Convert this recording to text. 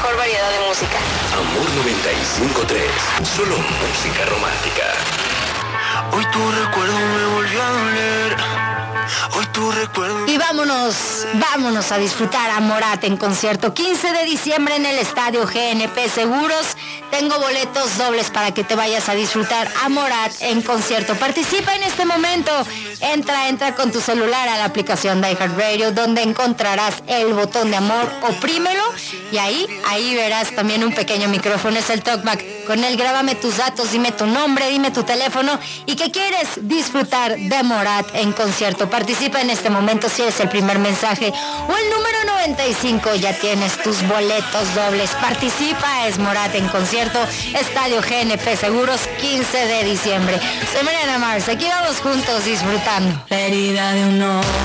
mejor variedad de música. Amor 95.3, solo música romántica. Hoy tu recuerdo me volvió a doler. Hoy tu recuerdo. Y vámonos a disfrutar a Morat en concierto. 15 de diciembre en el Estadio GNP Seguros. Tengo boletos dobles para que te vayas a disfrutar a Morat en concierto. Participa en este momento. Entra con tu celular a la aplicación de iHeartRadio, donde encontrarás el botón de amor, oprímelo y ahí verás también un pequeño micrófono, es el TalkBack. Con él grábame tus datos, dime tu nombre, dime tu teléfono y que quieres disfrutar de Morat en concierto. Participa en este momento si eres el primer mensaje o el número 95, ya tienes tus boletos dobles. Participa, es Morat en concierto, Estadio GNP Seguros, 15 de diciembre. Soy Mariana Mars, aquí vamos juntos disfrutando. La herida de un no.